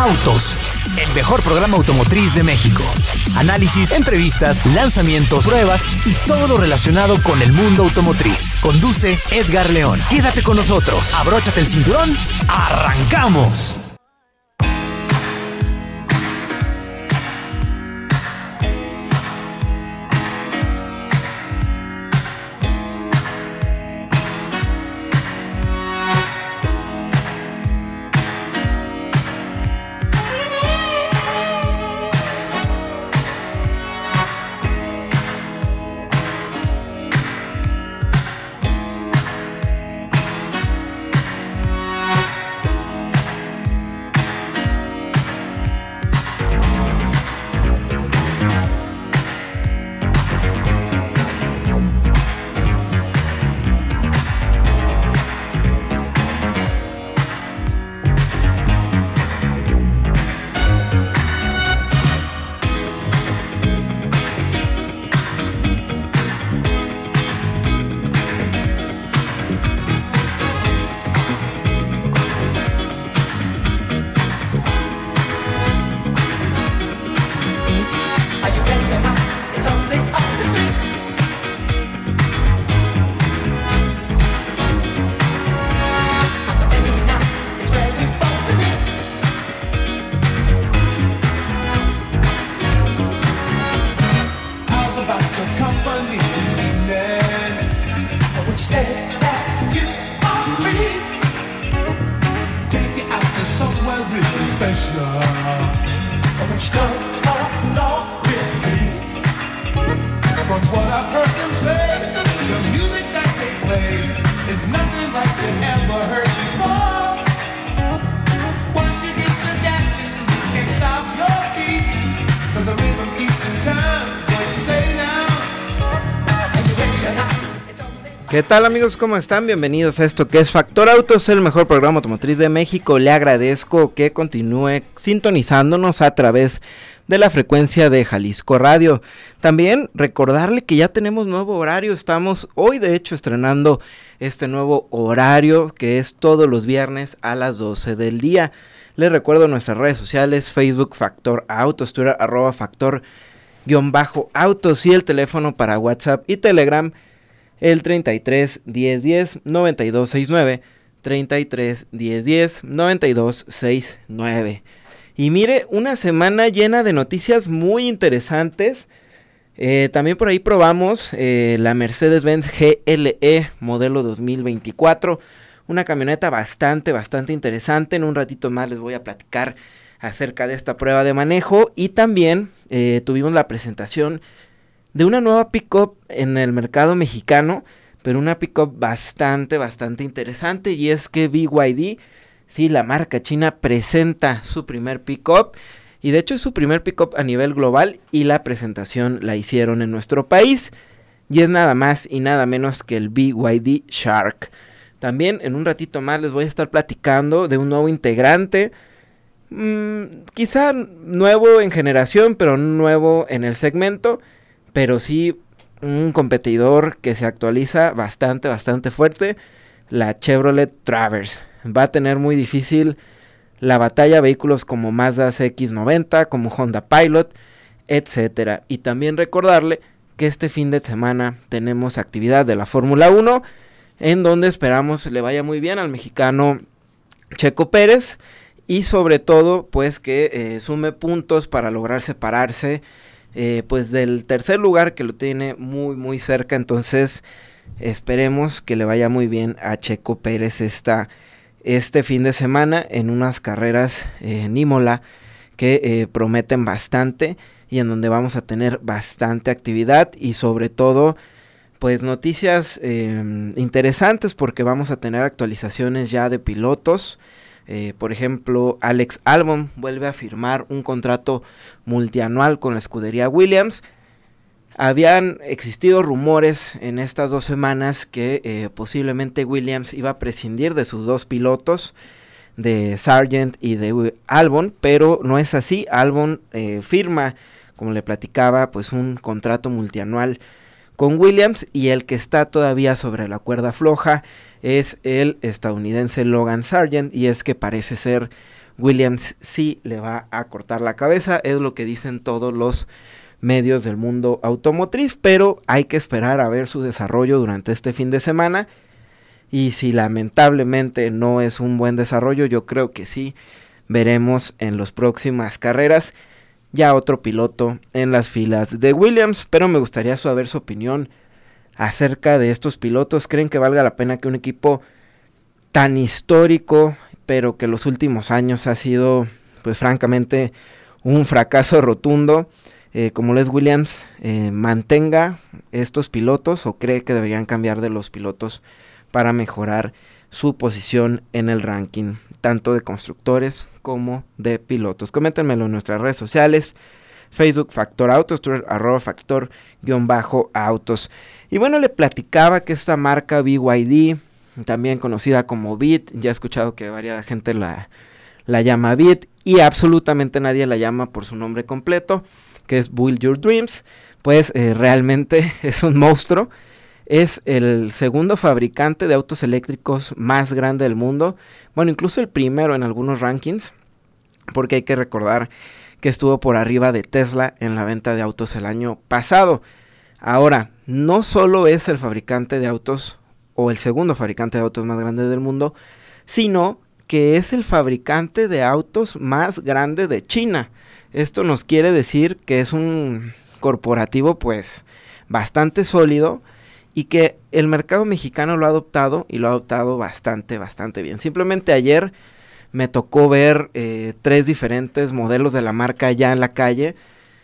Autos, el mejor programa automotriz de México. Análisis, entrevistas, lanzamientos, pruebas y todo lo relacionado con el mundo automotriz. Conduce Edgar León. Quédate con nosotros, abróchate el cinturón, ¡arrancamos! ¿Qué tal, amigos? ¿Cómo están? Bienvenidos a esto que es Factor Autos, el mejor programa automotriz de México. Le agradezco que continúe sintonizándonos a través de la frecuencia de Jalisco Radio. También recordarle que ya tenemos nuevo horario. Estamos hoy de hecho estrenando este nuevo horario que es todos los viernes a las 12 del día. Les recuerdo nuestras redes sociales: Facebook Factor Autos, Twitter @Factor_Autos y el teléfono para WhatsApp y Telegram el 33 10 10 92 69, 33 10 10 92 69. Y mire, una semana llena de noticias muy interesantes. También por ahí probamos la Mercedes-Benz GLE modelo 2024, una camioneta bastante interesante. En un ratito más les voy a platicar acerca de esta prueba de manejo. Y también tuvimos la presentación de una nueva pick-up en el mercado mexicano, pero una pick-up bastante interesante, y es que BYD, sí, la marca china, presenta su primer pick-up, y de hecho es su primer pick-up a nivel global, y la presentación la hicieron en nuestro país, y es nada más y nada menos que el BYD Shark. También en un ratito más les voy a estar platicando de un nuevo integrante, quizá nuevo en generación, pero no nuevo en el segmento, pero sí un competidor que se actualiza bastante fuerte, la Chevrolet Traverse. Va a tener muy difícil la batalla a vehículos como Mazda CX-90, como Honda Pilot, etcétera. Y también recordarle que este fin de semana tenemos actividad de la Fórmula 1, en donde esperamos le vaya muy bien al mexicano Checo Pérez, y sobre todo pues que sume puntos para lograr separarse pues del tercer lugar, que lo tiene muy cerca. Entonces esperemos que le vaya muy bien a Checo Pérez este fin de semana en unas carreras en Imola que prometen bastante, y en donde vamos a tener bastante actividad y sobre todo pues noticias interesantes, porque vamos a tener actualizaciones ya de pilotos. Por ejemplo, Alex Albon vuelve a firmar un contrato multianual con la escudería Williams. Habían existido rumores en estas 2 semanas que posiblemente Williams iba a prescindir de sus 2 pilotos, de Sargent y de Albon, pero no es así. Albon firma, como le platicaba, pues un contrato multianual con Williams, y el que está todavía sobre la cuerda floja es el estadounidense Logan Sargent, y es que parece ser Williams sí le va a cortar la cabeza, es lo que dicen todos los medios del mundo automotriz, pero hay que esperar a ver su desarrollo durante este fin de semana, y si lamentablemente no es un buen desarrollo, yo creo que sí veremos en las próximas carreras ya otro piloto en las filas de Williams, pero me gustaría saber su opinión acerca de estos pilotos. ¿Creen que valga la pena que un equipo tan histórico, pero que los últimos años ha sido, pues francamente, un fracaso rotundo, como lo es Williams, mantenga estos pilotos, o cree que deberían cambiar de los pilotos para mejorar su posición en el ranking, tanto de constructores como de pilotos? Coméntenmelo en nuestras redes sociales, Facebook Factor Autos, Twitter @Factor_Autos. Y bueno, le platicaba que esta marca BYD, también conocida como Bit, ya he escuchado que varias gente la llama Bit, y absolutamente nadie la llama por su nombre completo, que es Build Your Dreams, pues realmente es un monstruo. Es el segundo fabricante de autos eléctricos más grande del mundo, bueno, incluso el primero en algunos rankings, porque hay que recordar que estuvo por arriba de Tesla en la venta de autos el año pasado. Ahora, no solo es el fabricante de autos, o el segundo fabricante de autos más grande del mundo, sino que es el fabricante de autos más grande de China. Esto nos quiere decir que es un corporativo pues bastante sólido, y que el mercado mexicano lo ha adoptado, y lo ha adoptado bastante bien. Simplemente ayer me tocó ver 3 diferentes modelos de la marca ya en la calle,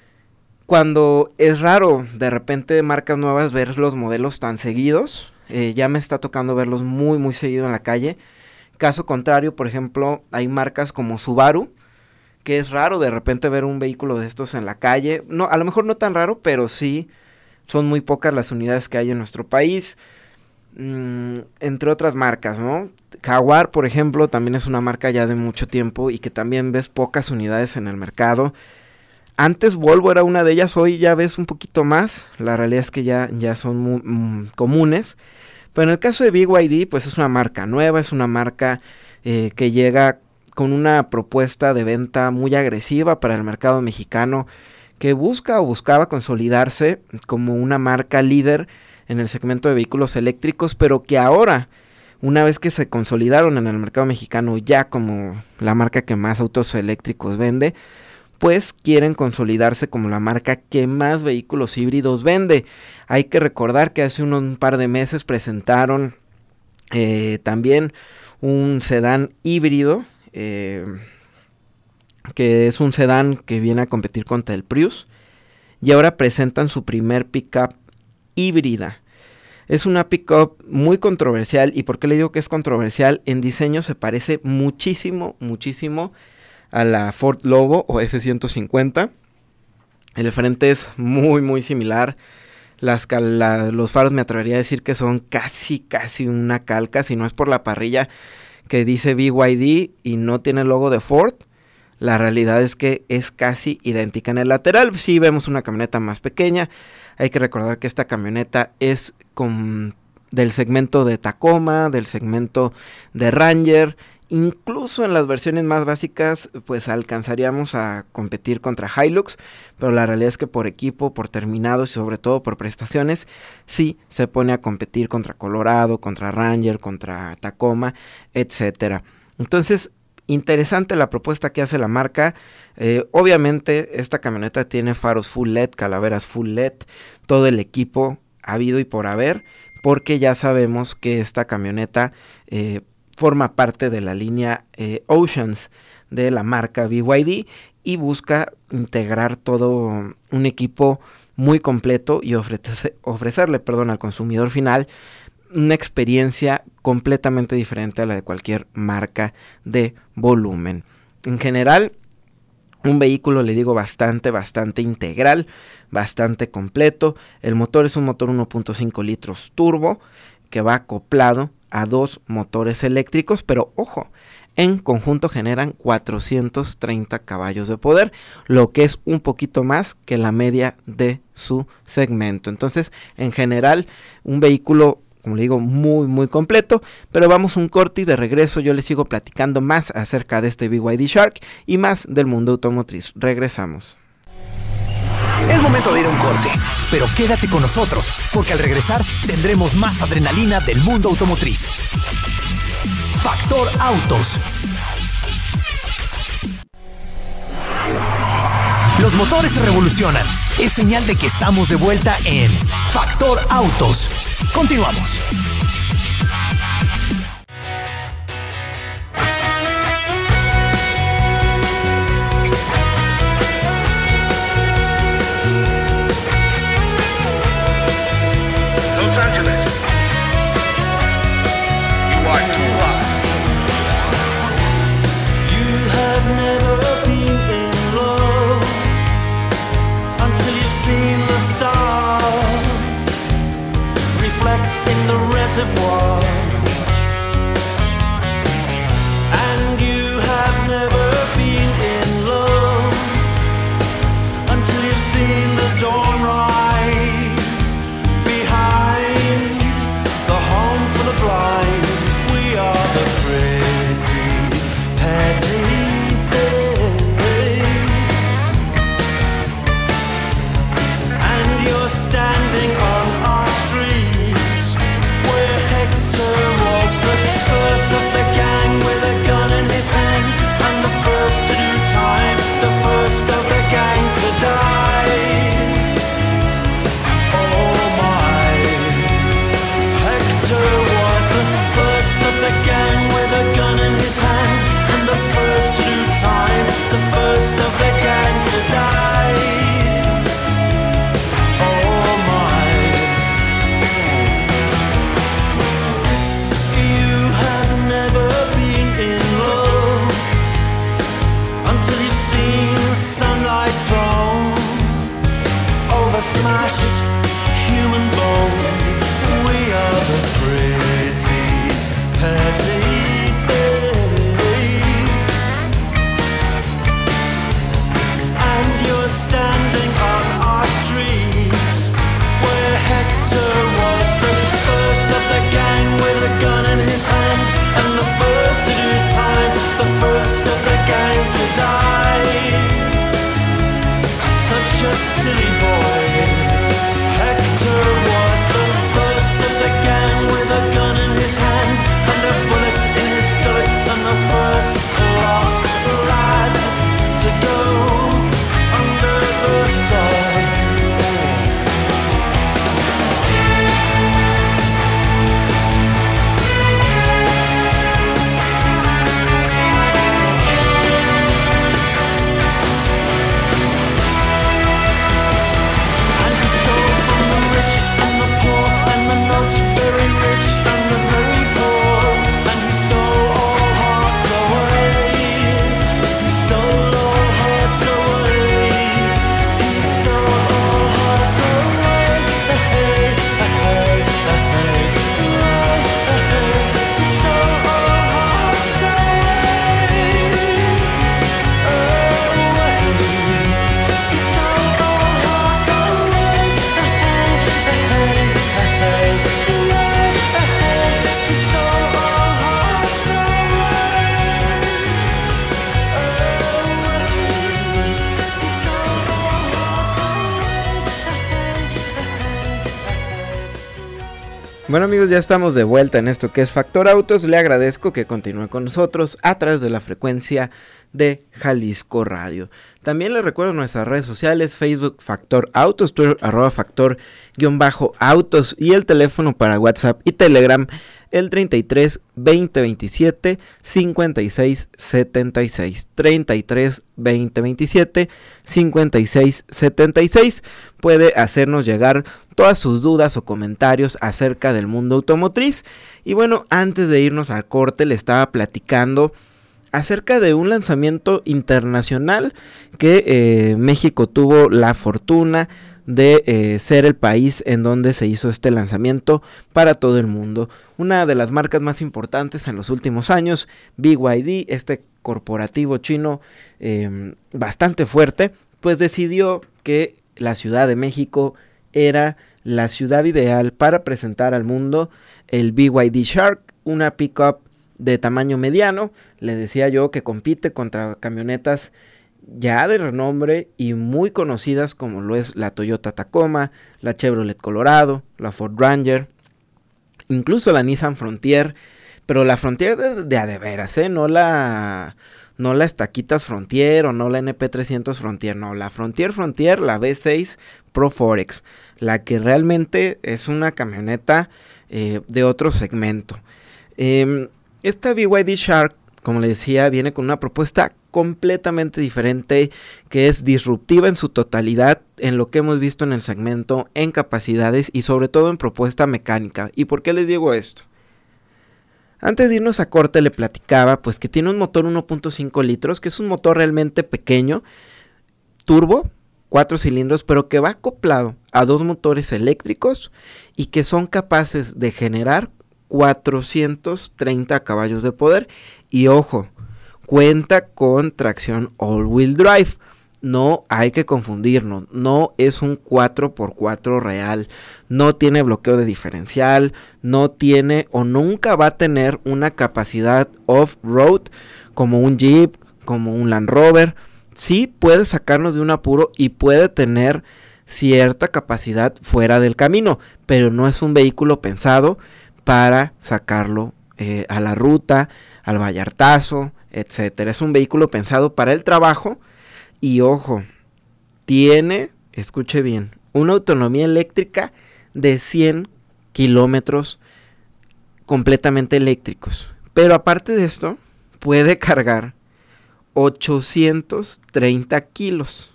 cuando es raro de repente marcas nuevas ver los modelos tan seguidos. Ya me está tocando verlos muy seguido en la calle. Caso contrario, por ejemplo, hay marcas como Subaru, que es raro de repente ver un vehículo de estos en la calle. No, a lo mejor no tan raro, pero sí son muy pocas las unidades que hay en nuestro país, entre otras marcas, ¿no? Jaguar, por ejemplo, también es una marca ya de mucho tiempo y que también ves pocas unidades en el mercado. Antes Volvo era una de ellas, hoy ya ves un poquito más. La realidad es que ya son muy comunes. Pero en el caso de BYD, pues es una marca nueva, es una marca que llega con una propuesta de venta muy agresiva para el mercado mexicano, que buscaba consolidarse como una marca líder en el segmento de vehículos eléctricos, pero que ahora, una vez que se consolidaron en el mercado mexicano ya como la marca que más autos eléctricos vende, pues quieren consolidarse como la marca que más vehículos híbridos vende. Hay que recordar que hace un par de meses presentaron también un sedán híbrido, que es un sedán que viene a competir contra el Prius, y ahora presentan su primer pickup híbrida. Es una pickup muy controversial. ¿Y por qué le digo que es controversial? En diseño se parece muchísimo a la Ford Lobo o F-150. El frente es muy similar. Los faros me atrevería a decir que son casi una calca, si no es por la parrilla que dice BYD y no tiene el logo de Ford. La realidad es que es casi idéntica. En el lateral sí vemos una camioneta más pequeña. Hay que recordar que esta camioneta es del segmento de Tacoma, del segmento de Ranger. Incluso en las versiones más básicas pues alcanzaríamos a competir contra Hilux, pero la realidad es que por equipo, por terminados y sobre todo por prestaciones, sí se pone a competir contra Colorado, contra Ranger, contra Tacoma, etcétera. Entonces, interesante la propuesta que hace la marca. Obviamente esta camioneta tiene faros full LED, calaveras full LED, todo el equipo habido y por haber, porque ya sabemos que esta camioneta forma parte de la línea Oceans de la marca BYD y busca integrar todo un equipo muy completo y ofrecerle al consumidor final una experiencia completamente diferente a la de cualquier marca de volumen. En general, un vehículo, le digo, bastante integral, bastante completo. El motor es un motor 1.5 litros turbo que va acoplado a 2 motores eléctricos, pero ojo, en conjunto generan 430 caballos de poder, lo que es un poquito más que la media de su segmento. Entonces, en general, un vehículo como le digo, muy muy completo. Pero vamos un corte y de regreso yo les sigo platicando más acerca de este BYD Shark y más del mundo automotriz. Regresamos. Es momento de ir a un corte, pero quédate con nosotros, porque al regresar tendremos más adrenalina del mundo automotriz. Factor Autos. Los motores se revolucionan. Es señal de que estamos de vuelta en Factor Autos. Continuamos. Los Angeles. You are too hot. You have never been in love until you've seen the stars reflect in the reservoir. And you have never been in love until you've seen the dawn rise behind the home for the blind. We are the pretty, petty things, and you're standing on our streets where Hector was the first of the gang with a gun in his hand, and the first to do time, the first of the gang to die. Oh my, Hector was the first of the gang with a gun in his hand, and the first to do time, the first of the gang to die. Oh my, you have never been in love until you've seen sunlight thrown over smashed human bone. We are the pretty, petty things, and you're standing on our streets where Hector was the first of the gang with a gun in his hand, and the first to do time, the first of the gang to die. Such a silly boy, Hector was the first of the gang with a gun in his hand and a bullet in his gullet, and the first lost lad to go under the sword. And he stole from the rich and the poor, and the not very rich and the very poor, and he stole all hearts away. He stole all hearts away. He stole all hearts away. Hey, hey, hey, hey. He stole all hearts away. Away. He stole all hearts away. He stole all hearts Bueno amigos, ya estamos de vuelta en esto que es Factor Autos. Le agradezco que continúe con nosotros a través de la frecuencia de Jalisco Radio. También les recuerdo nuestras redes sociales: Facebook Factor Autos, Twitter @Factor_Autos y el teléfono para WhatsApp y Telegram el 33 20 27 56 76, 33 20 27 56 76. Puede hacernos llegar todas sus dudas o comentarios acerca del mundo automotriz. Y bueno, antes de irnos al corte le estaba platicando acerca de un lanzamiento internacional que México tuvo la fortuna de ser el país en donde se hizo este lanzamiento para todo el mundo. Una de las marcas más importantes en los últimos años, BYD, este corporativo chino bastante fuerte, pues decidió que la Ciudad de México era la ciudad ideal para presentar al mundo el BYD Shark, una pickup de tamaño mediano. Les decía yo que compite contra camionetas ya de renombre y muy conocidas como lo es la Toyota Tacoma, la Chevrolet Colorado, la Ford Ranger, incluso la Nissan Frontier, pero la Frontier de a de veras, no la Estaquitas Frontier o no la NP300 Frontier, no, la Frontier, la V6 Pro Forex, la que realmente es una camioneta de otro segmento. Esta BYD Shark, como les decía, viene con una propuesta completamente diferente, que es disruptiva en su totalidad en lo que hemos visto en el segmento, en capacidades y sobre todo en propuesta mecánica. ¿Y por qué les digo esto? Antes de irnos a corte le platicaba pues que tiene un motor 1.5 litros, que es un motor realmente pequeño, turbo, 4 cilindros, pero que va acoplado a 2 motores eléctricos y que son capaces de generar 430 caballos de poder. Y ojo, cuenta con tracción all-wheel drive. No hay que confundirnos, no es un 4x4 real, no tiene bloqueo de diferencial, no tiene o nunca va a tener una capacidad off-road como un Jeep, como un Land Rover. Sí puede sacarnos de un apuro y puede tener cierta capacidad fuera del camino, pero no es un vehículo pensado para sacarlo a la ruta, al vallartazo, etcétera. Es un vehículo pensado para el trabajo. Y ojo, tiene, escuche bien, una autonomía eléctrica de 100 kilómetros completamente eléctricos. Pero aparte de esto, puede cargar 840 kilos.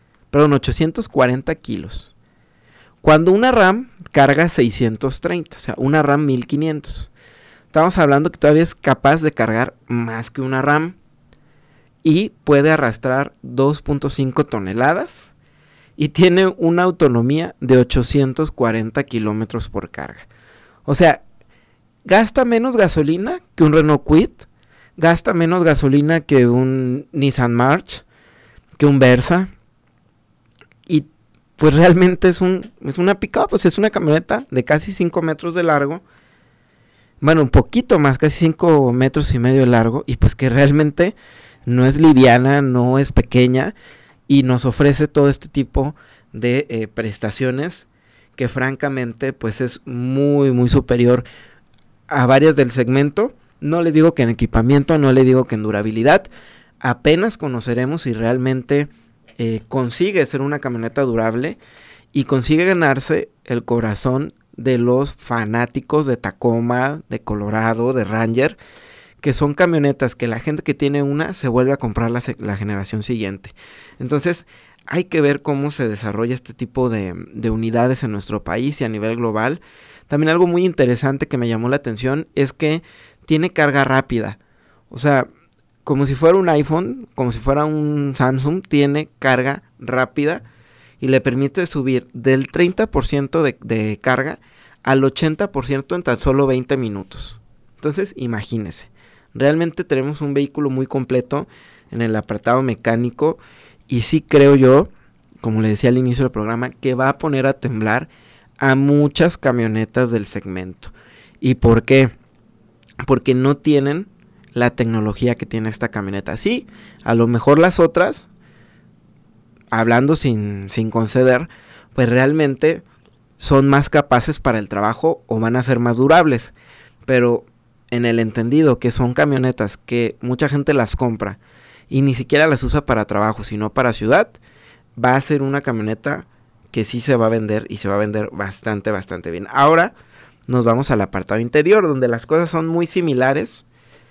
Cuando una RAM carga 630, o sea, una RAM 1500. Estamos hablando que todavía es capaz de cargar más que una RAM. Y puede arrastrar 2.5 toneladas y tiene una autonomía de 840 kilómetros por carga. O sea, gasta menos gasolina que un Renault Kwid, gasta menos gasolina que un Nissan March, que un Versa. Y pues realmente es una pickup, pues es una camioneta de casi 5 metros de largo. Bueno, un poquito más, casi 5 metros y medio de largo. Y pues que realmente no es liviana, no es pequeña y nos ofrece todo este tipo de prestaciones que francamente pues es muy muy superior a varias del segmento. No les digo que en equipamiento, no les digo que en durabilidad, apenas conoceremos si realmente consigue ser una camioneta durable y consigue ganarse el corazón de los fanáticos de Tacoma, de Colorado, de Ranger, que son camionetas que la gente que tiene una se vuelve a comprar la generación siguiente. Entonces hay que ver cómo se desarrolla este tipo de unidades en nuestro país y a nivel global. También algo muy interesante que me llamó la atención es que tiene carga rápida. O sea, como si fuera un iPhone, como si fuera un Samsung, tiene carga rápida y le permite subir del 30% de carga al 80% en tan solo 20 minutos. Entonces, imagínense. Realmente tenemos un vehículo muy completo en el apartado mecánico y sí creo yo, como le decía al inicio del programa, que va a poner a temblar a muchas camionetas del segmento. ¿Y por qué? Porque no tienen la tecnología que tiene esta camioneta. Sí, a lo mejor las otras, hablando sin conceder, pues realmente son más capaces para el trabajo o van a ser más durables, pero en el entendido que son camionetas que mucha gente las compra y ni siquiera las usa para trabajo, sino para ciudad, va a ser una camioneta que sí se va a vender y se va a vender bastante bien. Ahora nos vamos al apartado interior, donde las cosas son muy similares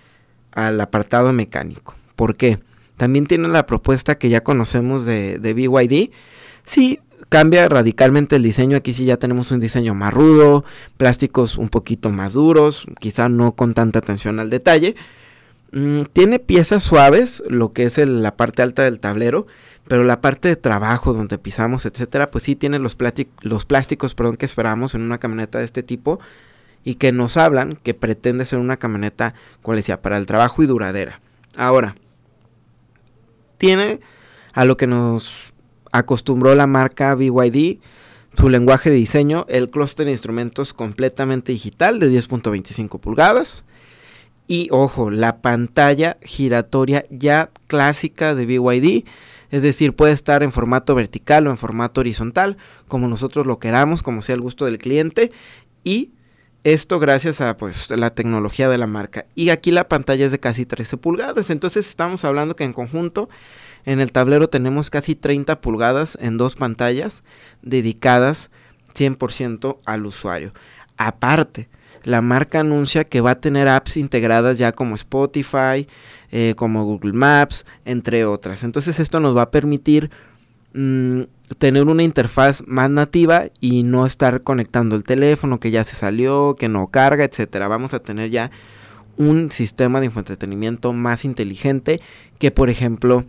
al apartado mecánico. ¿Por qué? También tiene la propuesta que ya conocemos de BYD. Sí, cambia radicalmente el diseño. Aquí sí ya tenemos un diseño más rudo, plásticos un poquito más duros, quizá no con tanta atención al detalle. Tiene piezas suaves, lo que es la parte alta del tablero, pero la parte de trabajo donde pisamos, etcétera, pues sí tiene los plásticos que esperamos en una camioneta de este tipo y que nos hablan que pretende ser una camioneta, como les decía, para el trabajo y duradera. Ahora, tiene a lo que nos acostumbró la marca BYD, su lenguaje de diseño, el clúster de instrumentos completamente digital de 10.25 pulgadas. Y ojo, la pantalla giratoria ya clásica de BYD, es decir, puede estar en formato vertical o en formato horizontal, como nosotros lo queramos, como sea el gusto del cliente, y esto gracias a pues la tecnología de la marca. Y aquí la pantalla es de casi 13 pulgadas, entonces estamos hablando que en conjunto en el tablero tenemos casi 30 pulgadas en dos pantallas dedicadas 100% al usuario. Aparte, la marca anuncia que va a tener apps integradas ya como Spotify, como Google Maps, entre otras. Entonces esto nos va a permitir tener una interfaz más nativa y no estar conectando el teléfono que ya se salió, que no carga, etcétera. Vamos a tener ya un sistema de infoentretenimiento más inteligente que, por ejemplo,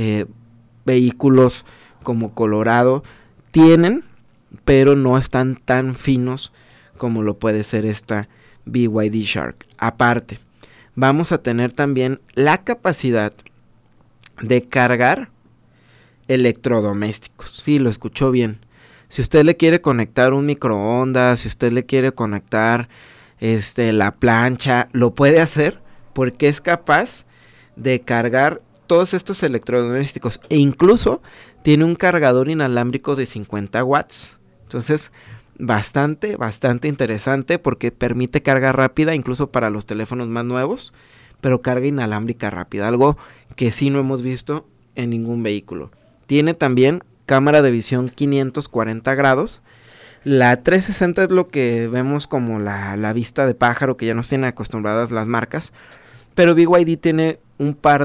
vehículos como Colorado tienen, pero no están tan finos como lo puede ser esta BYD Shark. Aparte, vamos a tener también la capacidad de cargar electrodomésticos. Sí, lo escuchó bien. Si usted le quiere conectar un microondas, si usted le quiere conectar la plancha, lo puede hacer porque es capaz de cargar todos estos electrodomésticos e incluso tiene un cargador inalámbrico de 50 watts. Entonces, bastante interesante porque permite carga rápida incluso para los teléfonos más nuevos, pero carga inalámbrica rápida, algo que sí no hemos visto en ningún vehículo. Tiene también cámara de visión 540 grados. La 360 es lo que vemos como la vista de pájaro que ya nos tienen acostumbradas las marcas, pero BYD tiene un par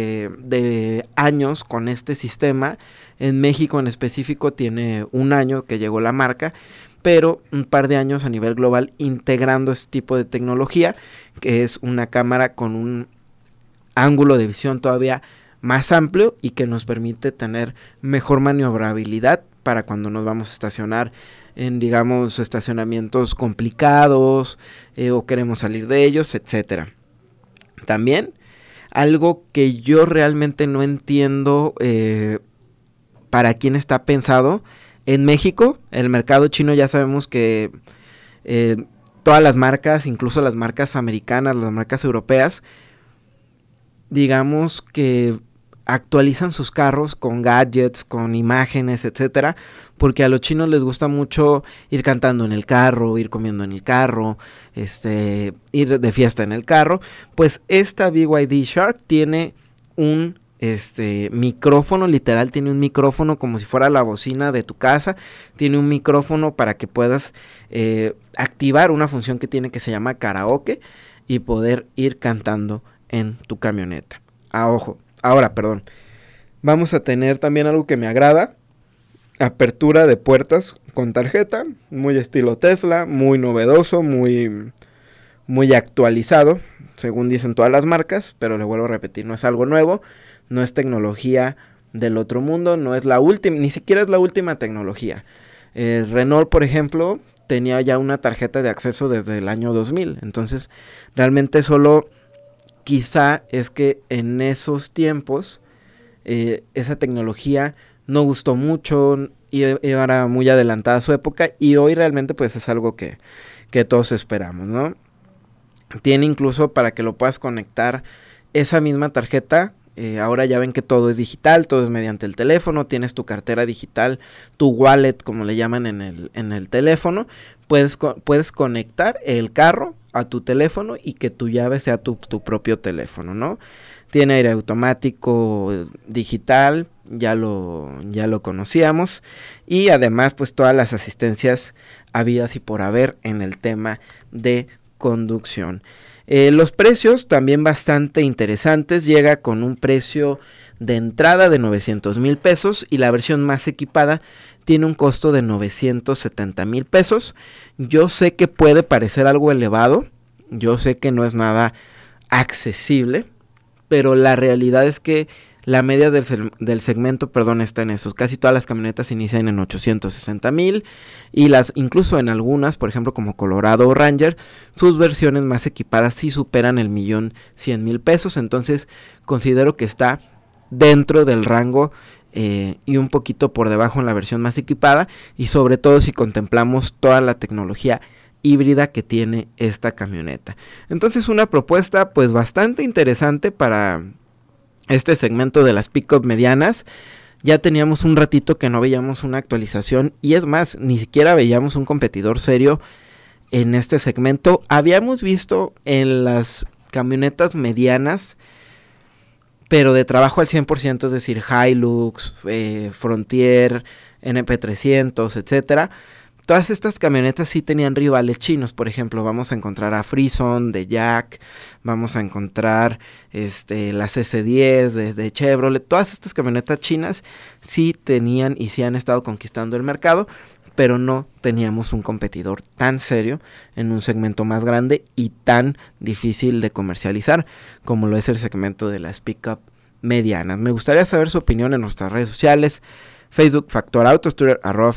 de años con este sistema. En México en específico tiene un año que llegó la marca, pero un par de años a nivel global integrando este tipo de tecnología, que es una cámara con un ángulo de visión todavía más amplio y que nos permite tener mejor maniobrabilidad para cuando nos vamos a estacionar en, digamos, estacionamientos complicados o queremos salir de ellos, etcétera. También algo que yo realmente no entiendo para quién está pensado. En México, el mercado chino ya sabemos que todas las marcas, incluso las marcas americanas, las marcas europeas, digamos que actualizan sus carros con gadgets, con imágenes, etcétera, porque a los chinos les gusta mucho ir cantando en el carro, ir comiendo en el carro, ir de fiesta en el carro. Pues esta BYD Shark tiene un micrófono, literal tiene un micrófono como si fuera la bocina de tu casa, tiene un micrófono para que puedas activar una función que tiene que se llama karaoke y poder ir cantando en tu camioneta. Ahora, vamos a tener también algo que me agrada, apertura de puertas con tarjeta, muy estilo Tesla, muy novedoso, muy actualizado, según dicen todas las marcas, pero le vuelvo a repetir, no es algo nuevo, no es tecnología del otro mundo, no es la última, ni siquiera es la última tecnología. Renault, por ejemplo, tenía ya una tarjeta de acceso desde el año 2000, entonces realmente solo quizá es que en esos tiempos esa tecnología no gustó mucho y era muy adelantada a su época y hoy realmente pues es algo que todos esperamos, ¿no? Tiene incluso para que lo puedas conectar esa misma tarjeta. Ahora ya ven que todo es digital, todo es mediante el teléfono, tienes tu cartera digital, tu wallet como le llaman en el teléfono, puedes conectar el carro a tu teléfono y que tu llave sea tu propio teléfono, ¿no? Tiene aire automático digital, ya lo conocíamos, y además pues todas las asistencias habidas y por haber en el tema de conducción. Los precios también bastante interesantes, llega con un precio de entrada de 900,000 pesos y la versión más equipada tiene un costo de 970,000 pesos. Yo sé que puede parecer algo elevado, yo sé que no es nada accesible, pero la realidad es que la media del segmento, está en esos. Casi todas las camionetas inician en 860,000 y incluso en algunas, por ejemplo como Colorado o Ranger, sus versiones más equipadas sí superan el 1,100,000 pesos. Entonces considero que está dentro del rango y un poquito por debajo en la versión más equipada, y sobre todo si contemplamos toda la tecnología híbrida que tiene esta camioneta. Entonces una propuesta pues bastante interesante para este segmento de las pick-up medianas. Ya teníamos un ratito que no veíamos una actualización, y es más, ni siquiera veíamos un competidor serio en este segmento. Habíamos visto en las camionetas medianas, pero de trabajo al 100%, es decir, Hilux, Frontier, NP300, etcétera. Todas estas camionetas sí tenían rivales chinos. Por ejemplo, vamos a encontrar a Frison de Jack, vamos a encontrar las S10 de Chevrolet. Todas estas camionetas chinas sí tenían y sí han estado conquistando el mercado, pero no teníamos un competidor tan serio en un segmento más grande y tan difícil de comercializar como lo es el segmento de las pick-up medianas. Me gustaría saber su opinión en nuestras redes sociales: Facebook Factor Autos, Twitter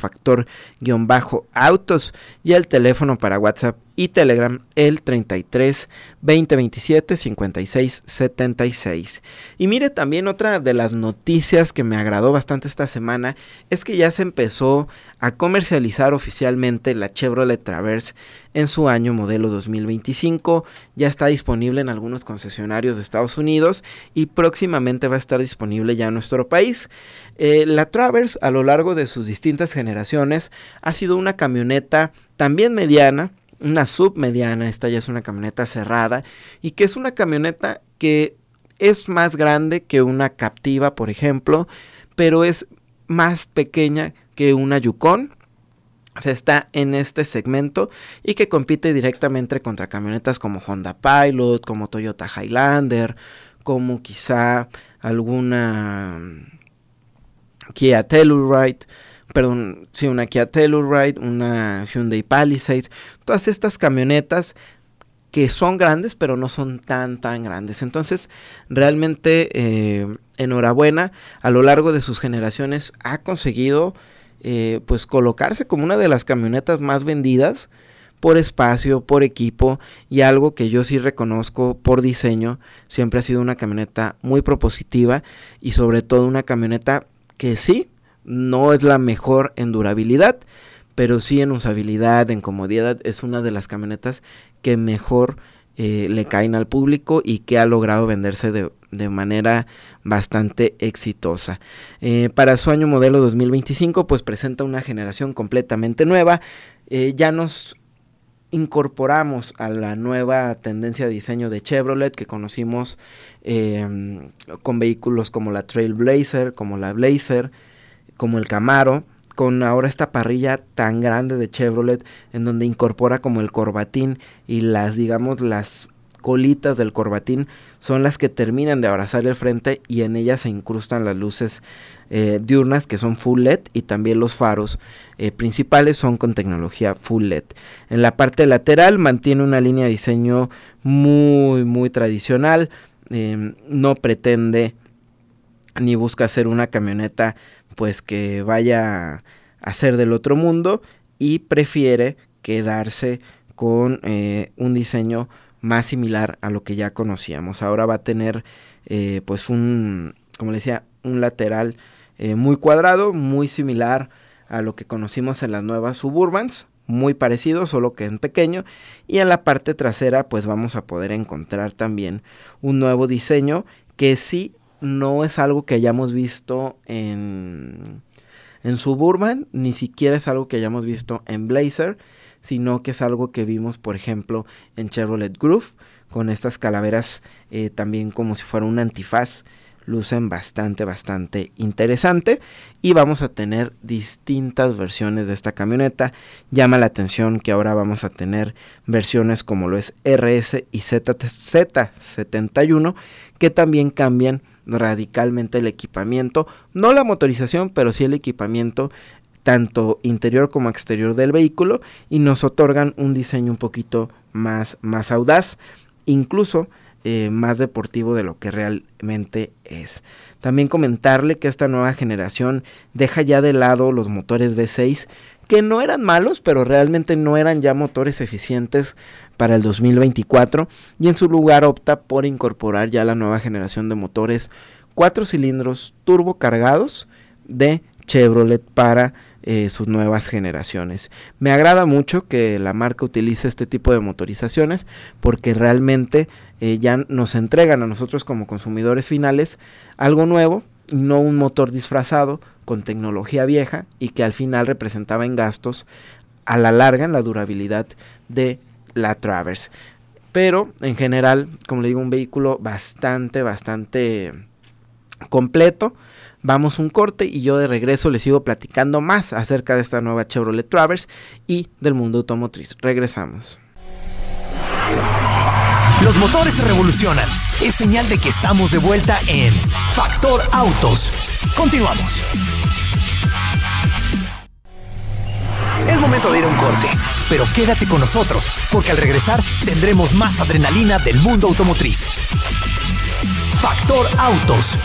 @Factor_Autos, y el teléfono para WhatsApp y Telegram el 33 20 27 56 76. Y mire, también otra de las noticias que me agradó bastante esta semana es que ya se empezó a comercializar oficialmente la Chevrolet Traverse en su año modelo 2025. Ya está disponible en algunos concesionarios de Estados Unidos y próximamente va a estar disponible ya en nuestro país. La Traverse, a lo largo de sus distintas generaciones, ha sido una camioneta también mediana, una submediana. Esta ya es una camioneta cerrada, y que es una camioneta que es más grande que una Captiva, por ejemplo, pero es más pequeña que una Yukon. O sea, está en este segmento y que compite directamente contra camionetas como Honda Pilot, como Toyota Highlander, como quizá alguna Kia Telluride, una Kia Telluride, una Hyundai Palisade. Todas estas camionetas que son grandes, pero no son tan grandes. Entonces, realmente enhorabuena. A lo largo de sus generaciones ha conseguido pues colocarse como una de las camionetas más vendidas por espacio, por equipo, y algo que yo sí reconozco por diseño. Siempre ha sido una camioneta muy propositiva, y sobre todo una camioneta que sí, no es la mejor en durabilidad, pero sí en usabilidad, en comodidad. Es una de las camionetas que mejor le caen al público y que ha logrado venderse de manera bastante exitosa. Para su año modelo 2025 pues presenta una generación completamente nueva. Ya nos incorporamos a la nueva tendencia de diseño de Chevrolet que conocimos con vehículos como la Trailblazer, como la Blazer, como el Camaro, con ahora esta parrilla tan grande de Chevrolet, en donde incorpora como el corbatín, y las colitas del corbatín son las que terminan de abrazar el frente, y en ellas se incrustan las luces diurnas, que son full LED, y también los faros principales son con tecnología full LED. En la parte lateral mantiene una línea de diseño muy tradicional. No pretende ni busca ser una camioneta pues que vaya a ser del otro mundo, y prefiere quedarse con un diseño más similar a lo que ya conocíamos. Ahora va a tener pues como le decía, un lateral muy cuadrado, muy similar a lo que conocimos en las nuevas Suburbans, muy parecido, solo que en pequeño. Y en la parte trasera pues vamos a poder encontrar también un nuevo diseño, que sí no es algo que hayamos visto en Suburban, ni siquiera es algo que hayamos visto en Blazer, sino que es algo que vimos, por ejemplo, en Chevrolet Groove, con estas calaveras también como si fuera un antifaz. Lucen bastante interesante, y vamos a tener distintas versiones de esta camioneta. Llama la atención que ahora vamos a tener versiones como lo es RS y Z71, que también cambian radicalmente el equipamiento, no la motorización, pero sí el equipamiento, tanto interior como exterior del vehículo, y nos otorgan un diseño un poquito más audaz, incluso más deportivo de lo que realmente es. También comentarle que esta nueva generación deja ya de lado los motores V6, que no eran malos, pero realmente no eran ya motores eficientes para el 2024, y en su lugar opta por incorporar ya la nueva generación de motores 4 cilindros turbo cargados de Chevrolet para sus nuevas generaciones. Me agrada mucho que la marca utilice este tipo de motorizaciones porque realmente ya nos entregan a nosotros como consumidores finales algo nuevo y no un motor disfrazado con tecnología vieja y que al final representaba en gastos a la larga en la durabilidad de la Traverse. Pero en general, como le digo, un vehículo bastante completo. Vamos un corte y yo de regreso les sigo platicando más acerca de esta nueva Chevrolet Traverse y del mundo automotriz. Regresamos. Los motores se revolucionan. Es señal de que estamos de vuelta en Factor Autos. Continuamos. Es momento de ir a un corte, pero quédate con nosotros, porque al regresar tendremos más adrenalina del mundo automotriz. Factor Autos.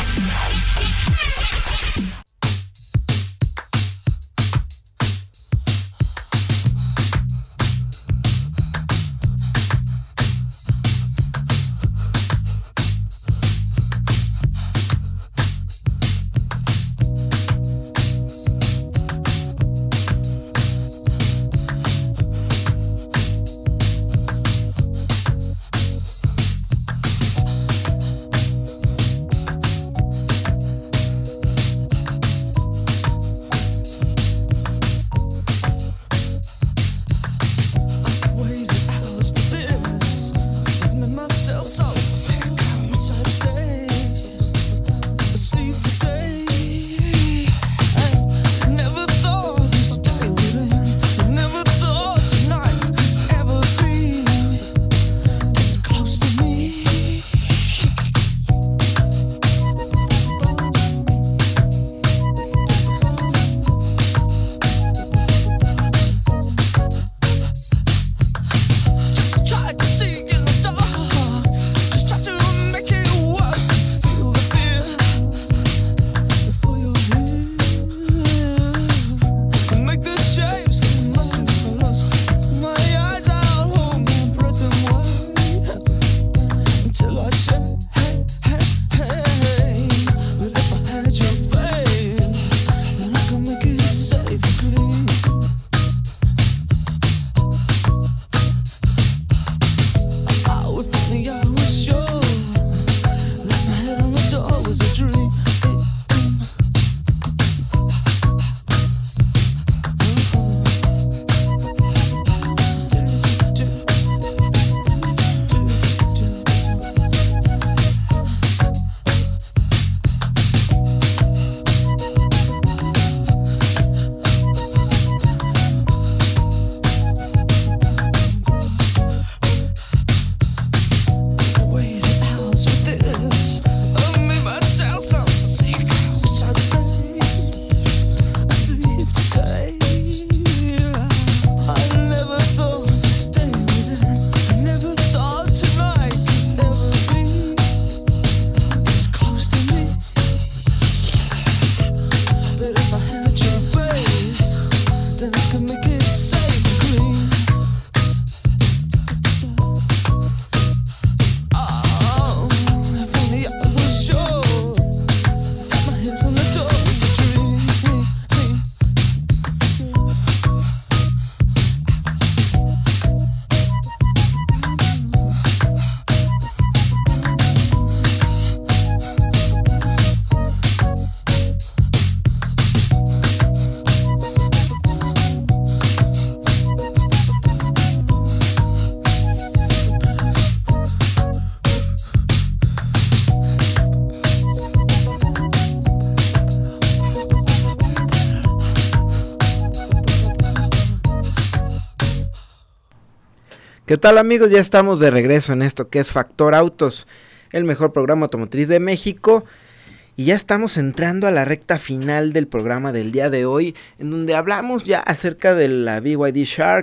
¿Qué tal, amigos? Ya estamos de regreso en esto que es Factor Autos, el mejor programa automotriz de México. Y ya estamos entrando a la recta final del programa del día de hoy, en donde hablamos ya acerca de la BYD Shark,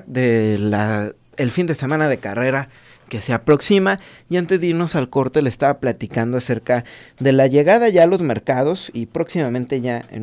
el fin de semana de carrera que se aproxima. Y antes de irnos al corte le estaba platicando acerca de la llegada ya a los mercados y próximamente ya en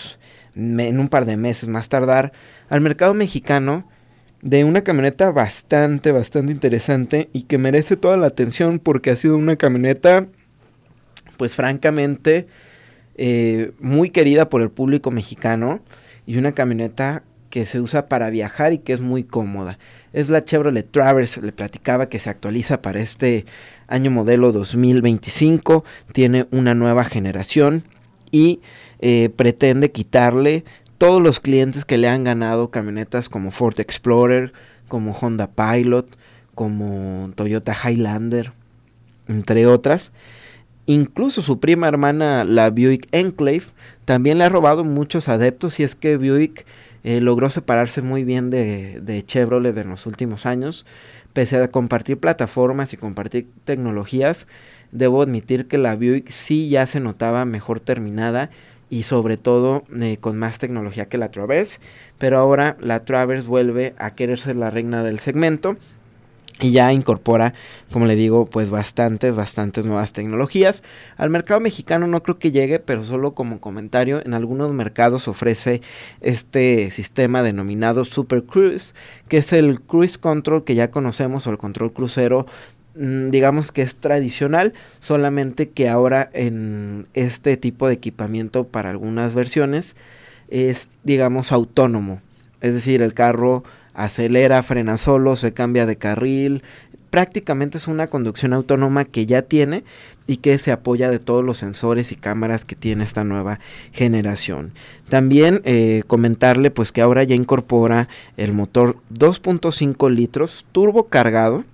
un par de meses más tardar al mercado mexicano de una camioneta bastante interesante y que merece toda la atención porque ha sido una camioneta pues francamente muy querida por el público mexicano y una camioneta que se usa para viajar y que es muy cómoda. Es la Chevrolet Traverse, le platicaba que se actualiza para este año modelo 2025, tiene una nueva generación y pretende quitarle todos los clientes que le han ganado camionetas como Ford Explorer, como Honda Pilot, como Toyota Highlander, entre otras. Incluso su prima hermana, la Buick Enclave, también le ha robado muchos adeptos, y es que Buick logró separarse muy bien de Chevrolet en los últimos años. Pese a compartir plataformas y compartir tecnologías, debo admitir que la Buick sí ya se notaba mejor terminada y sobre todo con más tecnología que la Traverse, pero ahora la Traverse vuelve a querer ser la reina del segmento y ya incorpora, como le digo, pues bastantes nuevas tecnologías. Al mercado mexicano no creo que llegue, pero solo como comentario, en algunos mercados ofrece este sistema denominado Super Cruise, que es el cruise control que ya conocemos, o el control crucero, digamos que es tradicional, solamente que ahora en este tipo de equipamiento para algunas versiones es, digamos, autónomo. Es decir, el carro acelera, frena solo, se cambia de carril. Prácticamente es una conducción autónoma que ya tiene y que se apoya de todos los sensores y cámaras que tiene esta nueva generación. También comentarle pues que ahora ya incorpora el motor 2.5 litros turbo cargado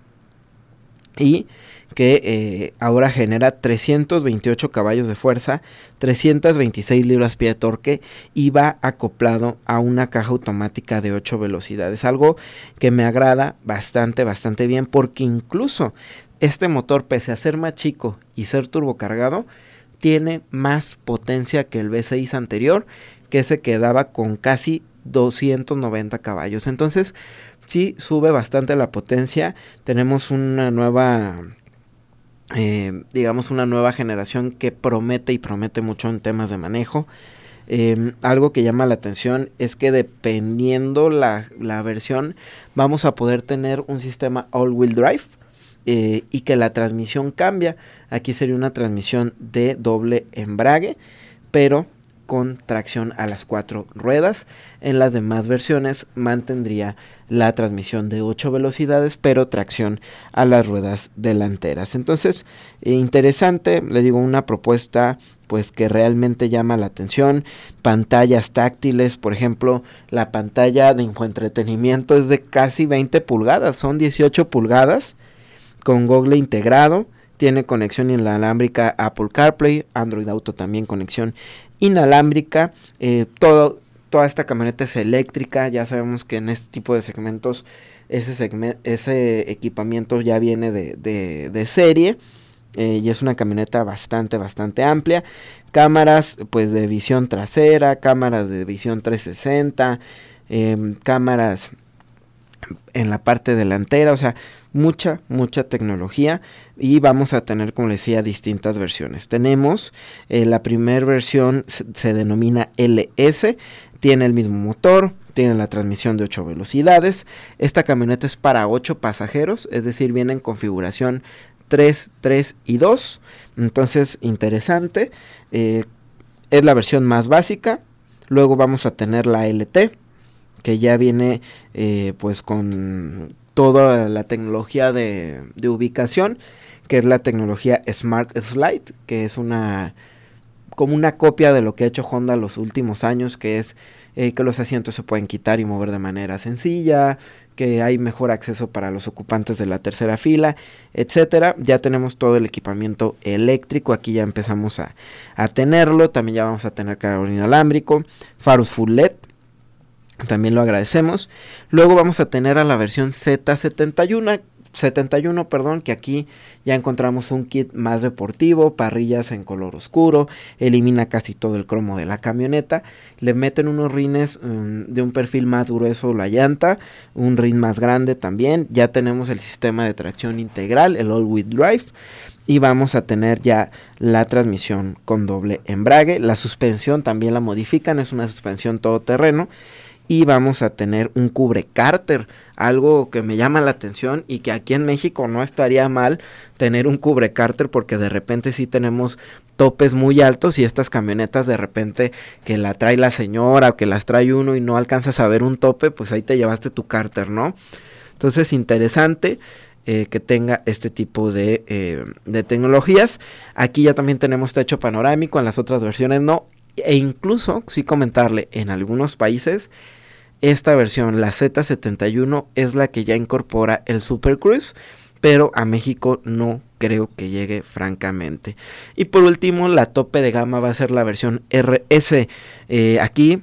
y que ahora genera 328 caballos de fuerza, 326 libras-pie de torque y va acoplado a una caja automática de 8 velocidades, algo que me agrada bastante bien, porque incluso este motor, pese a ser más chico y ser turbocargado, tiene más potencia que el V6 anterior, que se quedaba con casi 290 caballos. Entonces sí sube bastante la potencia. Tenemos una nueva digamos una nueva generación que promete mucho en temas de manejo. Algo que llama la atención es que dependiendo la versión vamos a poder tener un sistema all-wheel drive y que la transmisión cambia. Aquí sería una transmisión de doble embrague, pero con tracción a las 4 ruedas. En las demás versiones mantendría la transmisión de 8 velocidades, pero tracción a las ruedas delanteras. Entonces, interesante, le digo, una propuesta pues que realmente llama la atención. Pantallas táctiles, por ejemplo, la pantalla de infoentretenimiento es de casi 20 pulgadas, son 18 pulgadas con Google integrado. Tiene conexión inalámbrica Apple CarPlay, Android Auto también conexión inalámbrica. Toda esta camioneta es eléctrica. Ya sabemos que en este tipo de segmentos ese equipamiento ya viene de serie, y es una camioneta bastante amplia. Cámaras pues de visión trasera, cámaras de visión 360, cámaras en la parte delantera, o sea, mucha tecnología. Y vamos a tener, como les decía, distintas versiones. Tenemos la primera versión, se denomina LS, tiene el mismo motor, tiene la transmisión de 8 velocidades. Esta camioneta es para 8 pasajeros, es decir, viene en configuración 3 y 2. Entonces, interesante. Es la versión más básica. Luego vamos a tener la LT, que ya viene pues con toda la tecnología de ubicación, que es la tecnología Smart Slide, que es como una copia de lo que ha hecho Honda los últimos años, que es que los asientos se pueden quitar y mover de manera sencilla, que hay mejor acceso para los ocupantes de la tercera fila, etcétera. Ya tenemos todo el equipamiento eléctrico, aquí ya empezamos a tenerlo. También ya vamos a tener cargador inalámbrico, faros full LED, también lo agradecemos. Luego vamos a tener a la versión Z71, que aquí ya encontramos un kit más deportivo, parrillas en color oscuro, elimina casi todo el cromo de la camioneta, le meten unos rines de un perfil más grueso la llanta, un rin más grande también. Ya tenemos el sistema de tracción integral, el all-wheel drive, y vamos a tener ya la transmisión con doble embrague. La suspensión también la modifican, es una suspensión todoterreno. y vamos a tener un cubrecárter, algo que me llama la atención y que aquí en México no estaría mal tener un cubrecárter, porque de repente sí tenemos topes muy altos y estas camionetas de repente que la trae la señora o que las trae uno y no alcanzas a ver un tope, pues ahí te llevaste tu cárter, ¿no? Entonces interesante que tenga este tipo de tecnologías. Aquí ya también tenemos techo panorámico, en las otras versiones no, e incluso sí comentarle, en algunos países esta versión, la Z71, es la que ya incorpora el Super Cruise, pero a México no creo que llegue francamente. Y por último, la tope de gama va a ser la versión RS. Aquí,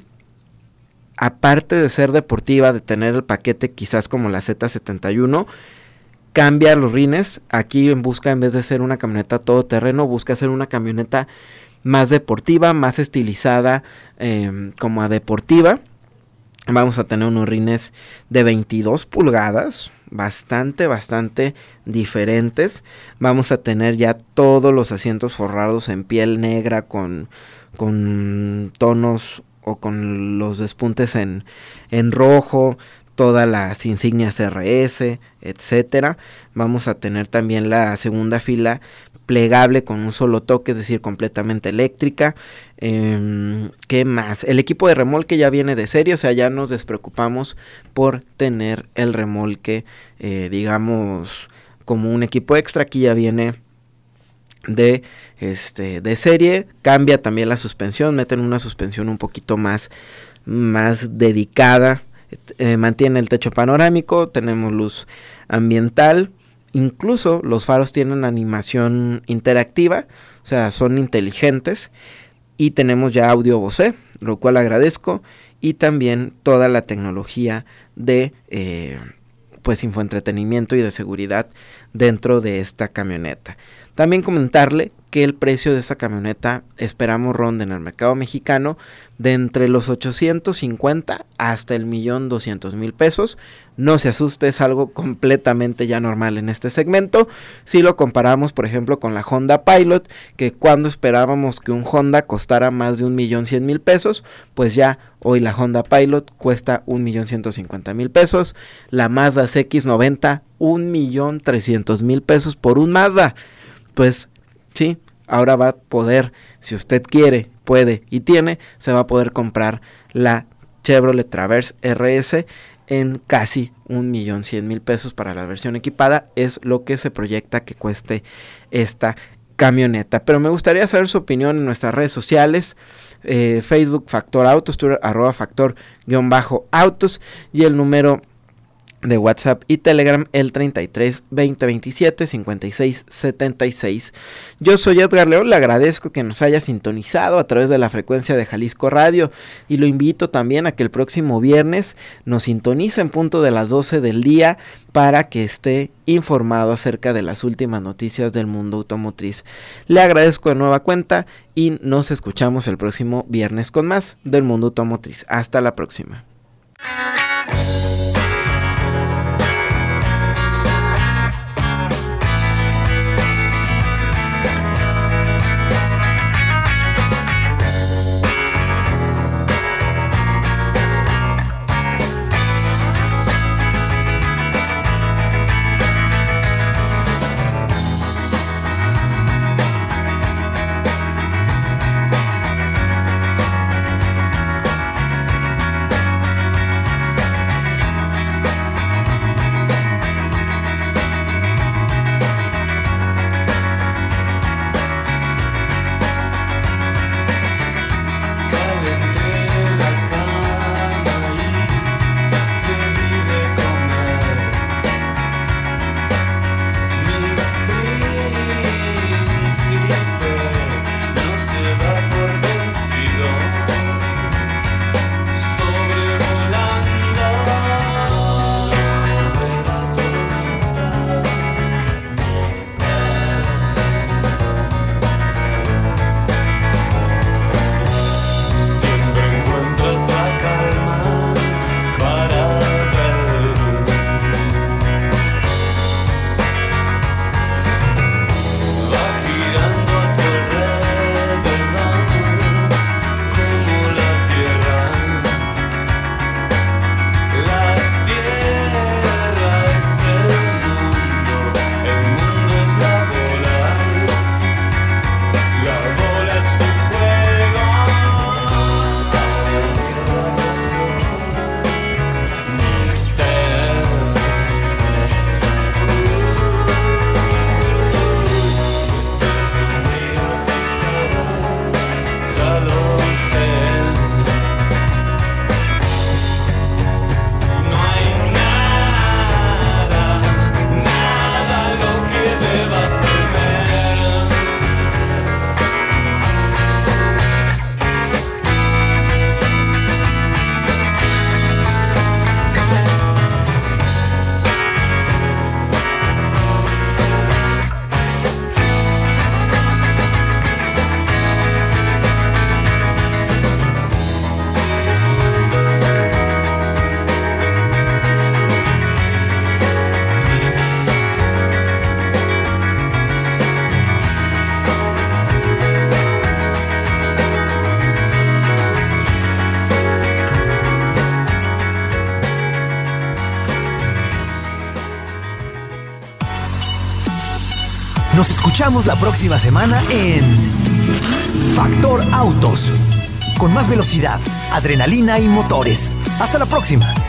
aparte de ser deportiva, de tener el paquete quizás como la Z71, cambia los rines. Aquí busca, en vez de ser una camioneta todoterreno, busca ser una camioneta más deportiva, más estilizada como a deportiva. Vamos a tener unos rines de 22 pulgadas, bastante diferentes. Vamos a tener ya todos los asientos forrados en piel negra con tonos o con los despuntes en rojo, todas las insignias RS, etcétera. Vamos a tener también la segunda fila plegable con un solo toque, es decir, completamente eléctrica. ¿Qué más? El equipo de remolque ya viene de serie, o sea, ya nos despreocupamos por tener el remolque, digamos, como un equipo extra. Aquí ya viene de serie. Cambia también la suspensión, meten una suspensión un poquito más dedicada. Mantiene el techo panorámico, tenemos luz ambiental. Incluso los faros tienen animación interactiva, o sea, son inteligentes. Y tenemos ya audio Bose, lo cual agradezco. Y también toda la tecnología de infoentretenimiento y de seguridad dentro de esta camioneta. También comentarle que el precio de esta camioneta esperamos ronde en el mercado mexicano de entre los 850 hasta el 1,200,000 pesos. No se asuste, es algo completamente ya normal en este segmento. Si lo comparamos, por ejemplo, con la Honda Pilot, que cuando esperábamos que un Honda costara más de 1,100,000 pesos, pues ya hoy la Honda Pilot cuesta 1,150,000 pesos. La Mazda CX-90, 1,300,000 pesos por un Mazda. Pues sí, ahora va a poder, si usted quiere, puede y tiene, se va a poder comprar la Chevrolet Traverse RS en casi 1,100,000 pesos para la versión equipada. Es lo que se proyecta que cueste esta camioneta. Pero me gustaría saber su opinión en nuestras redes sociales. Facebook Factor Autos, Twitter @factor_autos y el número de WhatsApp y Telegram el 33 20 27 56 76. Yo soy Edgar León, le agradezco que nos haya sintonizado a través de la frecuencia de Jalisco Radio y lo invito también a que el próximo viernes nos sintonice en punto de las 12 del día para que esté informado acerca de las últimas noticias del mundo automotriz. Le agradezco de nueva cuenta y nos escuchamos el próximo viernes con más del mundo automotriz. Hasta la próxima. escuchamos la próxima semana en Factor Autos. Con más velocidad, adrenalina y motores. Hasta la próxima.